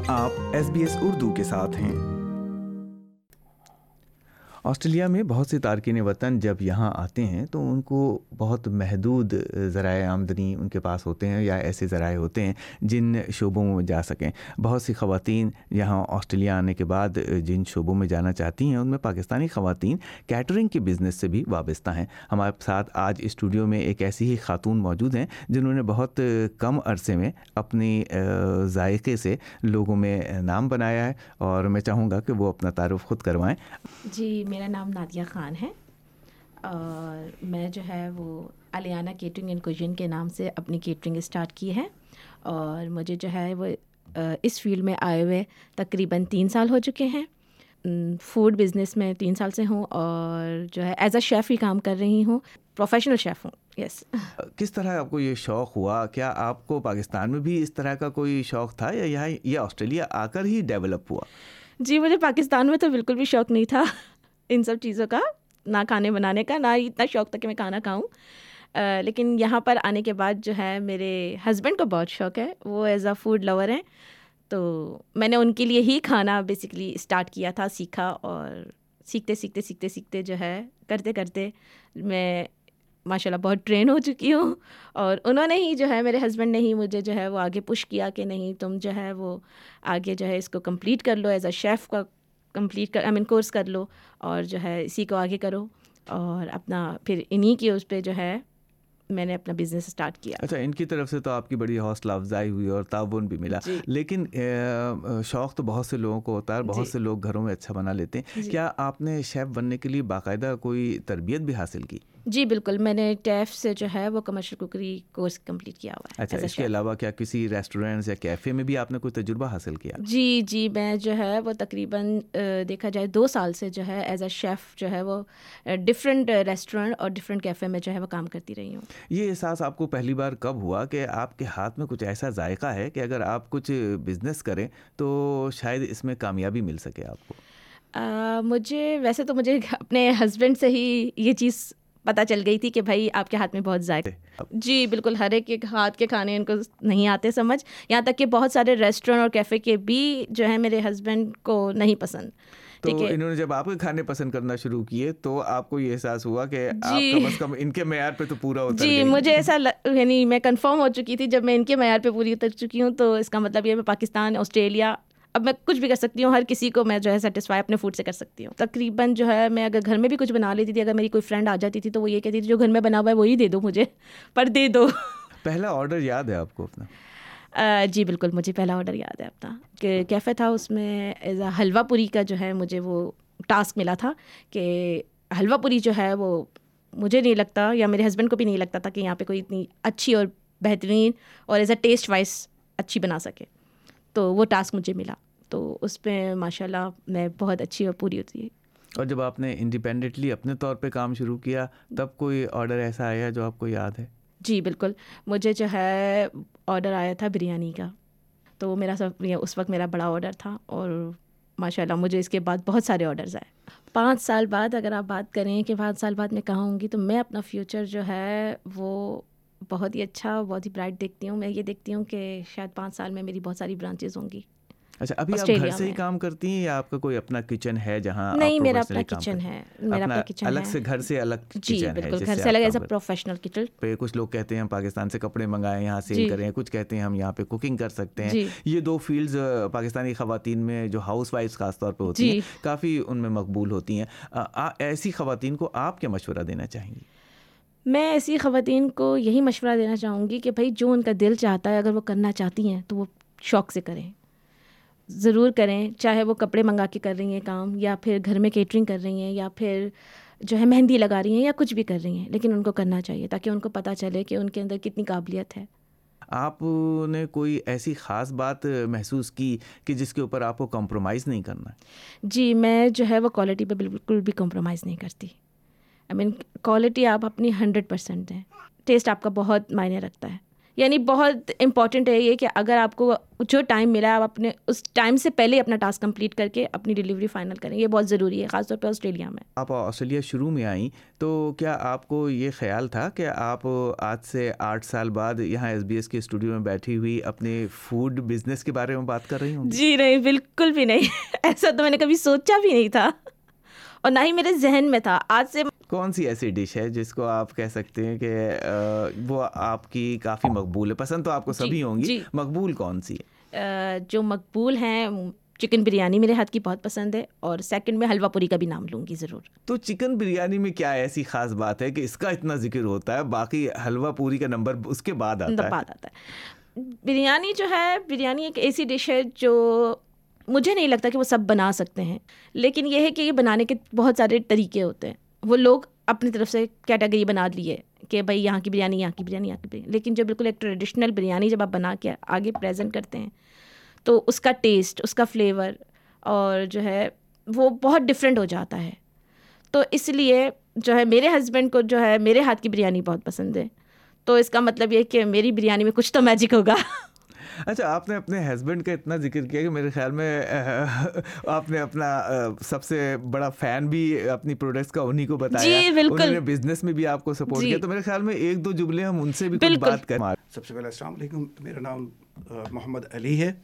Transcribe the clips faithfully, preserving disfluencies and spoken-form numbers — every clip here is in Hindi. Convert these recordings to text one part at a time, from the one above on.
आप एस बी एस उर्दू के साथ हैं। ऑस्ट्रेलिया में बहुत से तारकीन वतन जब यहाँ आते हैं तो उनको बहुत महदूद ज़राए आमदनी उनके पास होते हैं या ऐसे ज़राए होते हैं जिन शोबों में जा सकें। बहुत सी ख़वातीन यहाँ ऑस्ट्रेलिया आने के बाद जिन शोबों में जाना चाहती हैं उनमें पाकिस्तानी ख़वातीन कैटरिंग के बिज़नेस से भी वाबस्ता हैं। हमारे साथ आज स्टूडियो में एक ऐसी ही ख़ातून मौजूद हैं जिन्होंने बहुत कम अरसे में अपनी जायके से लोगों में नाम बनाया है और मैं चाहूँगा कि वो अपना तारुफ़ ख़ुद करवाएँ। जी, मेरा नाम नादिया ख़ान है और मैं जो है वो अलियाना केटरिंग एंड कुजीन के नाम से अपनी केटरिंग स्टार्ट की है और मुझे जो है वो इस फील्ड में आए हुए तकरीबन तीन साल हो चुके हैं। फूड बिज़नेस में तीन साल से हूँ और जो है एज अ शेफ़ ही काम कर रही हूँ, प्रोफेशनल शेफ़ हूँ। यस। किस तरह आपको ये शौक़ हुआ? क्या आपको पाकिस्तान में भी इस तरह का कोई शौक़ था या यहाँ ये ऑस्ट्रेलिया आकर ही डेवलप हुआ? जी, मुझे पाकिस्तान में तो बिल्कुल भी शौक़ नहीं था इन सब चीज़ों का, ना खाने बनाने का, ना इतना शौक़ था कि मैं खाना खाऊं। लेकिन यहाँ पर आने के बाद जो है मेरे हस्बैंड को बहुत शौक़ है, वो एज़ अ फूड लवर हैं, तो मैंने उनके लिए ही खाना बेसिकली स्टार्ट किया था, सीखा और सीखते सीखते सीखते सीखते जो है करते करते मैं माशाल्लाह बहुत ट्रेन हो चुकी हूँ और उन्होंने ही जो है मेरे हस्बैंड ने ही मुझे जो है वो आगे पुश किया कि नहीं तुम जो है वो आगे जो है इसको कंप्लीट कर लो, एज अ शेफ़ का कंप्लीट कर आई मीन कोर्स कर लो और जो है इसी को आगे करो और अपना फिर इन्हीं की उस पर जो है मैंने अपना बिज़नेस स्टार्ट किया। अच्छा, इनकी तरफ से तो आपकी बड़ी हौसला अफजाई हुई और ताउन भी मिला, लेकिन शौक़ तो बहुत से लोगों को होता है, बहुत से लोग घरों में अच्छा बना लेते हैं। क्या आपने शेफ़ बनने के लिए बाकायदा कोई तरबियत भी हासिल की? जी बिल्कुल, मैंने टैफ से जो है वो कमर्शियल कुकरी कोर्स कंप्लीट किया हुआ है। अच्छा, इसके अलावा क्या किसी रेस्टोरेंट्स या कैफ़े में भी आपने कोई तजुर्बा हासिल किया? जी जी, मैं जो है वो तकरीबन देखा जाए दो साल से जो है एज अ शेफ़ जो है वो डिफरेंट रेस्टोरेंट और डिफरेंट कैफ़े में जो है वो काम करती रही हूँ। ये एहसास आपको पहली बार कब हुआ कि आपके हाथ में कुछ ऐसा जायका है कि अगर आप कुछ बिज़नेस करें तो शायद इसमें कामयाबी मिल सके आपको? आ, मुझे वैसे तो मुझे अपने हस्बैंड से ही ये चीज़ पता चल गई थी कि भाई आपके हाथ में बहुत जायका। जी बिल्कुल, हर एक के हाथ के खाने इनको नहीं आते समझ, यहाँ तक कि बहुत सारे रेस्टोरेंट और कैफ़े के भी जो है मेरे हस्बैंड को नहीं पसंद। तो इन्होंने जब आपके खाने पसंद करना शुरू किए तो आपको ये एहसास हुआ कि आप कम से कम इनके मेयार पे तो पूरा उतर गई? जी, मुझे ऐसा यानी मैं कंफर्म हो चुकी थी जब मैं इनके मेयार पे पूरी उतर चुकी हूँ तो इसका मतलब ये मैं पाकिस्तान, ऑस्ट्रेलिया, अब मैं कुछ भी कर सकती हूँ, हर किसी को मैं जो है सेटिस्फाई अपने फूड से कर सकती हूँ। तकरीबन जो है मैं अगर घर में भी कुछ बना लेती थी, अगर मेरी कोई फ्रेंड आ जाती थी तो वो ये कहती थी जो घर में बना हुआ है वही दे दो मुझे, पर दे दो। पहला ऑर्डर याद है आपको अपना? Uh, जी बिल्कुल, मुझे पहला ऑर्डर याद है अपना कि कैफ़े था, उसमें एज अ हलवा पूरी का जो है मुझे वो टास्क मिला था कि हलवा पूरी जो है वो मुझे नहीं लगता या मेरे हस्बैंड को भी नहीं लगता था कि यहाँ पे कोई इतनी अच्छी और बेहतरीन और एज अ टेस्ट वाइज अच्छी बना सके, तो वो टास्क मुझे मिला, तो उस पर माशाल्लाह मैं बहुत अच्छी और पूरी होती है। और जब आपने इंडिपेंडेंटली अपने तौर पे काम शुरू किया तब कोई ऑर्डर ऐसा आया जो आपको याद है? जी बिल्कुल, मुझे जो है ऑर्डर आया था बिरयानी का, तो मेरा सब उस वक्त मेरा बड़ा ऑर्डर था और माशाल्लाह मुझे इसके बाद बहुत सारे ऑर्डर्स आए। पाँच साल बाद अगर आप बात करें कि पाँच साल बाद मैं कहाँ होंगी, तो मैं अपना फ्यूचर जो है वो बहुत ही अच्छा, बहुत ही ब्राइट देखती हूँ। मैं ये देखती हूँ कि शायद पाँच साल में मेरी बहुत सारी ब्रांचेस होंगी। अच्छा, अभी आप घर से ही काम करती हैं या आपका कोई अपना किचन है जहां नहीं, आप मेरा अपना किचन है, मेरा अपना किचन अलग है। से घर से अलग जी किचन है? बिल्कुल, घर से अलग एज अ प्रोफेशनल किचन पे। कुछ लोग कहते हैं हम पाकिस्तान से कपड़े मंगाएं यहाँ सेल करें, कुछ कहते हैं हम यहाँ पे कुकिंग कर सकते हैं। ये दो फील्ड्स पाकिस्तानी खवातीन में जो हाउस वाइफ्स खास तौर पे होती हैं काफ़ी उनमें मकबूल होती हैं। ऐसी खवातीन को आप क्या मशवरा देना चाहेंगी? मैं ऐसी खवातीन को यही मशवरा देना चाहूँगी कि भाई जो उनका दिल चाहता है, अगर वो करना चाहती हैं तो वो शौक़ से करें, ज़रूर करें, चाहे वो कपड़े मंगा के कर रही हैं काम या फिर घर में केटरिंग कर रही हैं या फिर जो है मेहंदी लगा रही हैं या कुछ भी कर रही हैं, लेकिन उनको करना चाहिए ताकि उनको पता चले कि उनके अंदर कितनी काबिलियत है। आपने कोई ऐसी ख़ास बात महसूस की कि जिसके ऊपर आपको कॉम्प्रोमाइज़ नहीं करना? जी, मैं जो है वो क्वालिटी पे बिल्कुल भी कॉम्प्रोमाइज़ नहीं करती। आई मीन क्वालिटी आप अपनी हंड्रेड परसेंट दें, टेस्ट आपका बहुत मायने रखता है यानी बहुत इम्पॉर्टेंट है ये कि अगर आपको जो टाइम मिला है आप अपने उस टाइम से पहले अपना टास्क कंप्लीट करके अपनी डिलीवरी फाइनल करें, ये बहुत ज़रूरी है, ख़ासतौर पे ऑस्ट्रेलिया में। आप ऑस्ट्रेलिया शुरू में आई तो क्या आपको ये ख्याल था कि आप आज से आठ साल बाद यहाँ एसबीएस के स्टूडियो में बैठी हुई अपने फूड बिजनेस के बारे में बात कर रही हूँ? जी नहीं, बिल्कुल भी नहीं ऐसा तो मैंने कभी सोचा भी नहीं था और ना ही मेरे जहन में था। आज से कौन सी ऐसी डिश है जिसको आप कह सकते हैं कि वो आपकी काफ़ी मकबूल है? पसंद तो आपको सभी होंगी, मकबूल कौन सी है? जो मकबूल हैं, चिकन बिरयानी मेरे हाथ की बहुत पसंद है और सेकंड में हलवा पूरी का भी नाम लूँगी ज़रूर। तो चिकन बिरयानी में क्या ऐसी ख़ास बात है कि इसका इतना जिक्र होता है, बाकी हलवा पूरी का नंबर उसके बाद आता है? बाद आता है। बिरयानी जो है, बिरयानी एक ऐसी डिश है जो मुझे नहीं लगता कि वो सब बना सकते हैं, लेकिन ये है कि ये बनाने के बहुत सारे तरीके होते हैं। वो लोग अपनी तरफ से कैटेगरी बना लिए कि भाई यहाँ की बिरयानी, यहाँ की बिरयानी, यहाँ की बिरयानी, लेकिन जो बिल्कुल एक ट्रेडिशनल बिरयानी जब आप बना के आगे प्रेजेंट करते हैं तो उसका टेस्ट, उसका फ्लेवर और जो है वो बहुत डिफरेंट हो जाता है। तो इसलिए जो है मेरे हस्बैंड को जो है मेरे हाथ की बिरयानी बहुत पसंद है, तो इसका मतलब ये कि मेरी बिरयानी में कुछ तो मैजिक होगा। अच्छा, आपने अपने हस्बैंड का इतना जिक्र किया कि मेरे ख्याल में आपने अपना सबसे बड़ा फ़ैन भी अपनी प्रोडक्ट्स का उन्हीं को बताया। जी बिल्कुल। उन्होंने बिजनेस में भी आपको सपोर्ट किया, तो मेरे ख्याल में एक दो जुमले हम उनसे भी कुछ बात करें। सबसे पहले अस्सलाम वालेकुम, मेरा नाम मोहम्मद अली है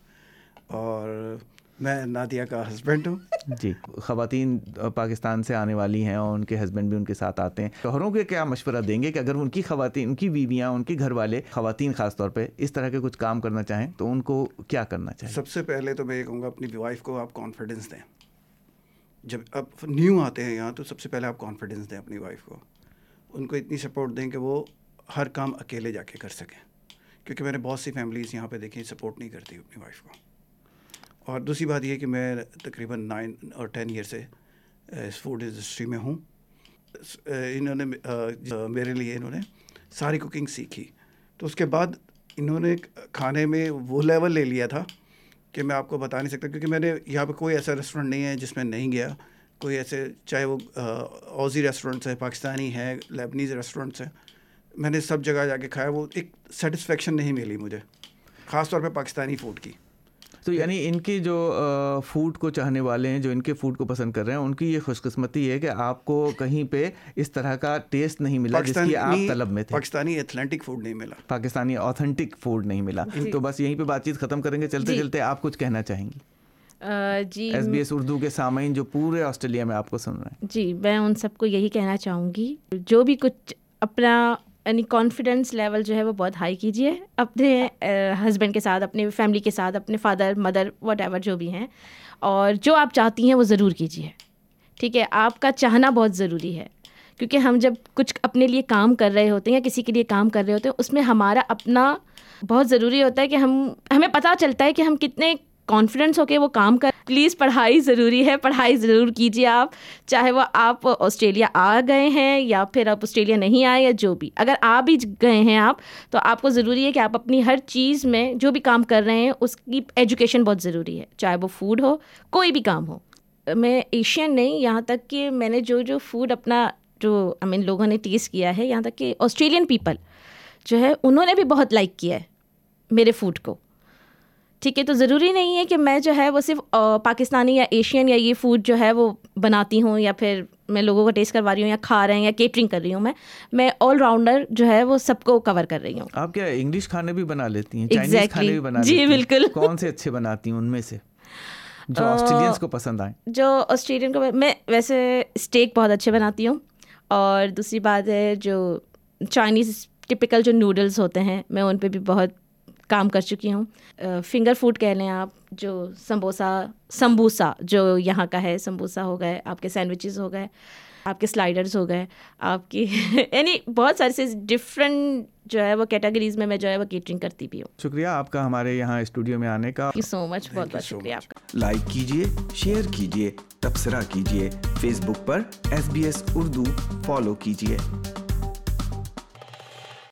और मैं नादिया का हस्बैंड हूँ। जी, ख़वातीन पाकिस्तान से आने वाली हैं और उनके हस्बैंड भी उनके साथ आते हैं, शोहरों के क्या मशवरा देंगे कि अगर उनकी ख़वातीन, उनकी बीवियाँ, उनके घर वाले ख़वातीन ख़ास तौर पे इस तरह के कुछ काम करना चाहें तो उनको क्या करना चाहिए? सबसे पहले तो मैं ये कहूँगा अपनी वाइफ को आप कॉन्फिडेंस दें। जब अब न्यू आते हैं यहाँ तो सबसे पहले आप कॉन्फिडेंस दें अपनी वाइफ को, उनको इतनी सपोर्ट दें कि वो हर काम अकेले जाके कर सकें, क्योंकि मैंने बहुत सी फैमिलीज़ यहाँ पे देखी सपोर्ट नहीं करती अपनी वाइफ को। और दूसरी बात यह कि मैं तकरीबन नाइन और टेन ईयर से इस फूड इंडस्ट्री में हूँ। इन्होंने मेरे लिए इन्होंने सारी कुकिंग सीखी, तो उसके बाद इन्होंने खाने में वो लेवल ले लिया था कि मैं आपको बता नहीं सकता, क्योंकि मैंने यहाँ पे कोई ऐसा रेस्टोरेंट नहीं है जिसमें नहीं गया। कोई ऐसे, चाहे वो ऑजी रेस्टोरेंट्स है, पाकिस्तानी है, लेबनीज़ रेस्टोरेंट्स हैं, मैंने सब जगह जाके खाया। वो एक सेटिस्फेक्शन नहीं मिली मुझे, ख़ास तौर पे पाकिस्तानी फ़ूड की। तो यानी इनके जो फूड को चाहने वाले हैं, जो इनके फूड को पसंद कर रहे हैं, उनकी ये खुशकिस्मती है कि आपको कहीं पे इस तरह का टेस्ट नहीं मिला जिसकी आप तलब में थे। पाकिस्तानी एथलेंटिक फूड नहीं मिला, पाकिस्तानी ऑथेंटिक फूड नहीं मिला। तो बस यहीं पे बातचीत ख़त्म करेंगे, चलते चलते आप कुछ कहना चाहेंगी? जी, एसबीएस उर्दू के सामीन जो पूरे ऑस्ट्रेलिया में आपको सुन रहे हैं। जी, मैं उन सबको यही कहना चाहूँगी, जो भी कुछ अपना यानी कॉन्फिडेंस लेवल जो है वो बहुत हाई कीजिए अपने हस्बैंड के साथ, अपने फैमिली के साथ, अपने फादर मदर व्हाटएवर जो भी हैं, और जो आप चाहती हैं वो ज़रूर कीजिए। ठीक है, आपका चाहना बहुत ज़रूरी है, क्योंकि हम जब कुछ अपने लिए काम कर रहे होते हैं या किसी के लिए काम कर रहे होते हैं, उसमें हमारा अपना बहुत ज़रूरी होता है कि हम हमें पता चलता है कि हम कितने कॉन्फिडेंस होके वो काम कर। प्लीज़ पढ़ाई ज़रूरी है, पढ़ाई ज़रूर कीजिए आप, चाहे वो आप ऑस्ट्रेलिया आ गए हैं या फिर आप ऑस्ट्रेलिया नहीं आए या जो भी। अगर आ भी गए हैं आप, तो आपको ज़रूरी है कि आप अपनी हर चीज़ में जो भी काम कर रहे हैं उसकी एजुकेशन बहुत ज़रूरी है, चाहे वो फूड हो, कोई भी काम हो। मैं एशियन नहीं, यहाँ तक कि मैंने जो जो फूड अपना जो आई मीन लोगों ने टेस्ट किया है, यहाँ तक कि ऑस्ट्रेलियन पीपल जो है उन्होंने भी बहुत लाइक किया है मेरे फूड को। ठीक है, तो ज़रूरी नहीं है कि मैं जो है वो सिर्फ पाकिस्तानी या एशियन या ये फूड जो है वो बनाती हूँ या फिर मैं लोगों को टेस्ट करवा रही हूँ या खा रहे हैं या केटरिंग कर रही हूँ। मैं मैं ऑलराउंडर जो है वो सबको कवर कर रही हूँ। आप क्या इंग्लिश खाने भी बना लेती हैं? Chinese exactly. खाने भी बना जी लेती हैं? बिल्कुल। कौन से अच्छे बनाती हैं उनमें से जो ऑस्ट्रेलियंस को पसंद आए? जो ऑस्ट्रेलियन को मैं वैसे स्टेक बहुत अच्छे बनाती हूँ, और दूसरी बात है जो चाइनीज़ टिपिकल जो नूडल्स होते हैं मैं उन पे भी बहुत काम कर चुकी हूँ। फिंगर फूड कह लें आप, जो समोसा समबूसा जो यहाँ का है, समबूसा हो गए, आपके सैंडविचेस हो गए, आपके स्लाइडर्स हो गए, आपकी यानी बहुत सारे से डिफरेंट जो है वो कैटेगरीज में मैं जो है वो केटरिंग करती भी हूँ। शुक्रिया आपका हमारे यहाँ स्टूडियो में आने का। थैंक यू सो मच, बहुत बहुत शुक्रिया आपका। लाइक कीजिए, शेयर कीजिए, तबसरा कीजिए, फेसबुक पर S B S Urdu follow कीजिए।